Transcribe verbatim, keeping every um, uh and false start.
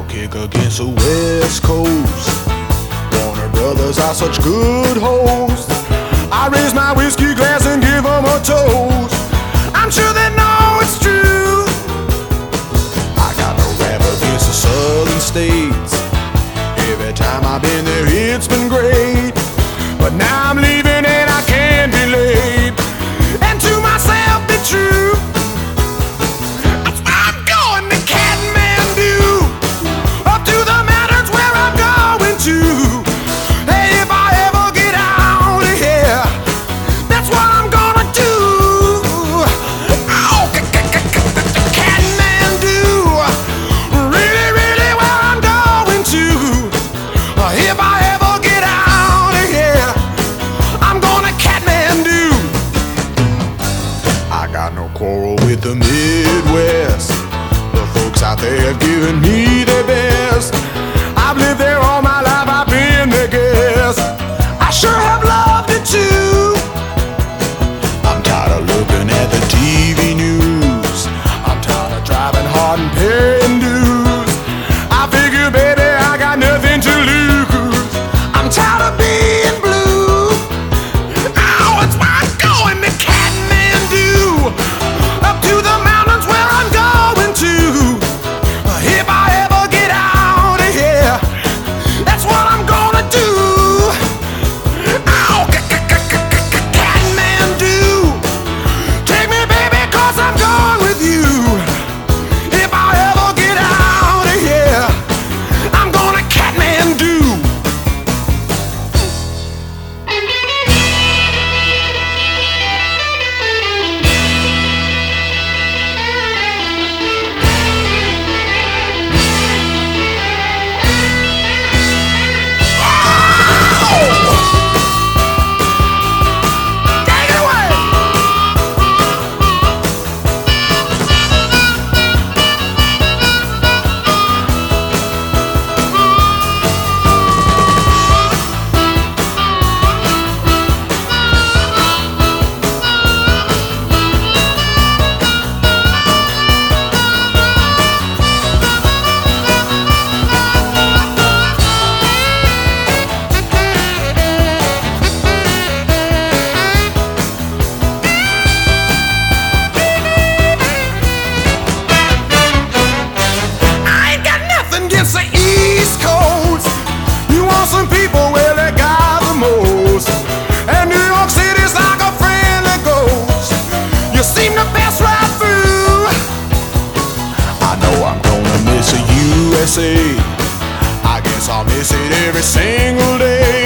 no kick against the West Coast. Warner Brothers are such good hosts. I raise my whiskey glass and give them a toast. I'm sure they know it's true. I got no rap against the southern states. Every time I've been there it's been great. But now I'm leaving and I can't be late. And to myself be true. I'm going to Kathmandu, up to the mountains where I'm going to. Hey, if I ever get out of here, that's what I'm gonna do. Oh, Kathmandu, really, really where I'm going to. If I ever get out of here, I'm going to Kathmandu. I got no quarrel with the Midwest. The folks out there have given me their best. I've lived there all my life, I've been their guest. I sure have loved it too. I'm tired of looking at the T V news. I'm tired of driving hard and paying dues. I figure, baby, I got nothing to lose. I'm tired of being blue. Oh, it's why I'm going to Kathmandu, up to the mountains where I'm going to. If I ever get out of here, that's what I'm gonna do. Oh, Kathmandu, take me, baby, 'cause I'm going with you. If I ever get out of here, I'm going to Kathmandu. Take it away. I ain't got nothing against the East Coast. You want some people, well, they got the most. And New York City's like a friendly ghost. You seem to pass right through. I know I'm gonna miss the U S A. I guess I'll miss it every single day.